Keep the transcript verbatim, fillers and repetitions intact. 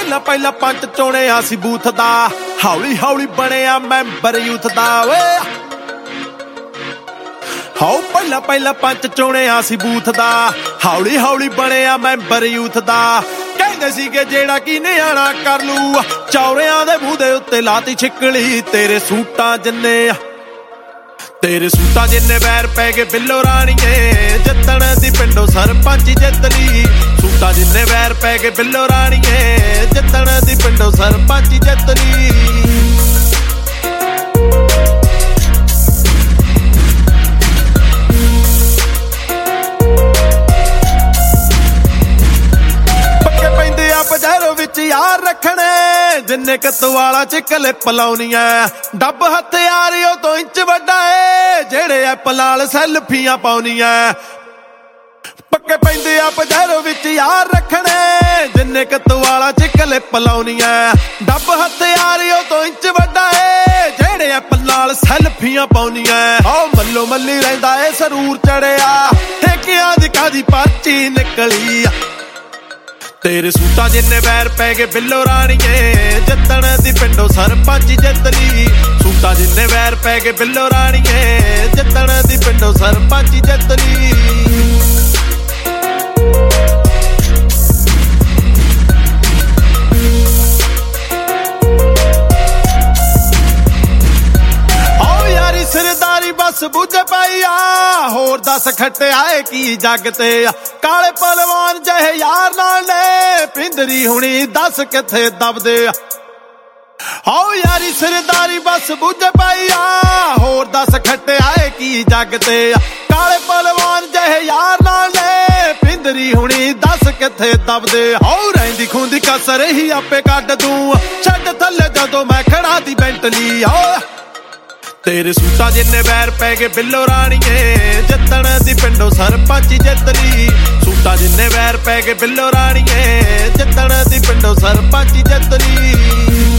ਪਹਿਲਾਂ ਪਹਿਲਾਂ ਪੰਚ ਚੁਣਿਆ ਸੀ ਬੂਥ ਦਾ, ਹੌਲੀ ਹੌਲੀ ਬਣਿਆ ਮੈਂਬਰ ਯੂਥ ਦਾ ਓਏ। ਹਾਉ ਪਹਿਲਾਂ ਪਹਿਲਾਂ ਪੰਚ ਚੁਣਿਆ ਸੀ ਬੂਥ ਦਾ, ਹੌਲੀ ਹੌਲੀ ਬਣਿਆ ਮੈਂਬਰ ਯੂਥ ਦਾ। ਕਹਿੰਦੇ ਸੀਗੇ ਜਿਹੜਾ ਕੀ ਨਿਆਣਾ ਕਰ ਲੂ, ਚੌਰਿਆਂ ਦੇ ਮੂੰਹ ਦੇ ਉੱਤੇ ਲਾਤੀ ਛਿੱਕਲੀ। ਤੇਰੇ ਸੂਟਾਂ ਜਿੰਨੇ ਤੇਰੇ ਸੂਟਾਂ ਜਿੰਨੇ ਵੈਰ ਪੈ ਗਏ ਬਿੱਲੋ ਰਾਣੀਏ, ਜਿੱਤਣ ਦੀ ਪਿੰਡੋਂ ਸਰਪੰਚ ਜਿੱਤ ਲਈ। ਸੂਟਾਂ ਜਿੰਨੇ ਵੈਰ ਪੈ ਗਏ ਬਿੱਲੋ ਰਾਣੀਏ, ਜਿੱਤਣ ਦੀ ਪਿੰਡੋਂ ਸਰਪੰਚ ਜਿੱਤ ਲਈ। ਬਜ਼ਾਰੋਂ ਵਿੱਚ ਯਾਰ ਰੱਖਣੇ ਜਿੰਨੇ ਕਤਵਾਲਾ ਚ ਕਲਿੱਪ ਲਾਉਣੀਆਂ, ਡੱਬ ਹਥਿਆਰਿਓ ਤੋਂ ਇੰਚ ਵੱਡਾ ਏ ਜਿਹੜੇ ਐਪ ਨਾਲ ਸੈਲਫੀਆਂ ਪਾਉਣੀਆਂ। ਪੱਕੇ ਪੈਂਦੇ ਆ ਬਜ਼ਾਰੋਂ ਵਿੱਚ ਯਾਰ ਰੱਖਣੇ ਜਿੰਨੇ ਕਤਵਾਲਾ ਚ ਕਲਿੱਪ ਲਾਉਣੀਆਂ, ਡੱਬ ਹਥਿਆਰਿਓ ਤੋਂ ਇੰਚ ਵੱਡਾ ਏ ਜਿਹੜੇ ਐਪ ਨਾਲ ਸੈਲਫੀਆਂ ਪਾਉਣੀਆਂ। ਓ ਮੱਲੋ ਮੱਲੀ ਰਹਿੰਦਾ ਏ ਸਰੂਰ ਚੜਿਆ, ਠੇਕਿਆਂ ਦੀ ਕਾਦੀ ਪਰਚੀ ਨਿਕਲੀ। ਤੇਰੇ ਸੂਟਾਂ ਜਿੰਨੇ ਵੈਰ ਪੈ ਗਏ ਬਿੱਲੋ ਰਾਣੀਏ, ਜਿੱਤਣ ਦੀ ਪਿੰਡੋਂ ਸਰਪੰਚ ਜਿੱਤ ਲਈ। ਸੂਟਾਂ ਜਿੰਨੇ ਵੈਰ ਪੈ ਗਏ ਬਿੱਲੋ ਰਾਣੀਏ, ਜਿੱਤਣ ਦੀ ਪਿੰਡੋਂ ਸਰਪੰਚ ਜਿੱਤ ਲਈ। ਸਰਦਾਰੀ ਬਸ ਬੁੱਝ ਪਈ ਆ, ਹੋਰ ਦੱਸ ਖੱਟਿਆ ਏ ਕੀ ਜੱਗ ਤੇ। ਕਾਲੇ ਪਹਿਲਵਾਨ ਜਿਹੇ ਯਾਰ ਨਾਲ ਨੇ ਪਿੰਦਰੀ ਹੁਣੀ ਦੱਸ ਕਿੱਥੇ ਦਬਦੇ ਆ। ਆਓ ਯਾਰੀ ਸਰਦਾਰੀ ਬਸ ਬੁੱਝ ਪਈ ਆ, ਹੋਰ ਦੱਸ ਖੱਟਿਆ ਏ ਕੀ ਜੱਗ ਤੇ। ਕਾਲੇ ਪਹਿਲਵਾਨ ਜਿਹੇ ਯਾਰ ਨਾਲ ਨੇ ਪਿੰਦਰੀ ਹੁਣੀ ਦੱਸ ਕਿੱਥੇ ਦਬਦੇ। ਆਓ ਰਹਿੰਦੀ ਖੂੰਦੀ ਕਸਰ ਹੀ ਆਪੇ ਕੱਢ ਦੂੰ, ਛੱਡ ਥੱਲੇ ਜਦੋਂ ਮੈਂ ਖੜਾ ਦੀ ਬੈਂਟਲੀ। ਆਓ ਤੇਰੇ ਸੂਟਾਂ ਜਿੰਨੇ ਵੈਰ ਪੈ ਗਏ ਬਿੱਲੋ ਰਾਣੀਏ, ਜਿੱਤਣ ਦੀ ਪਿੰਡੋਂ ਸਰਪੰਚ ਜਿੱਤ ਲਈ। ਸੂਟਾਂ ਜਿੰਨੇ ਵੈਰ ਪੈ ਗਏ ਬਿੱਲੋ ਰਾਣੀਏ, ਜਿੱਤਣ ਦੀ ਪਿੰਡੋਂ ਸਰਪੰਚ ਜਿੱਤ ਲਈ।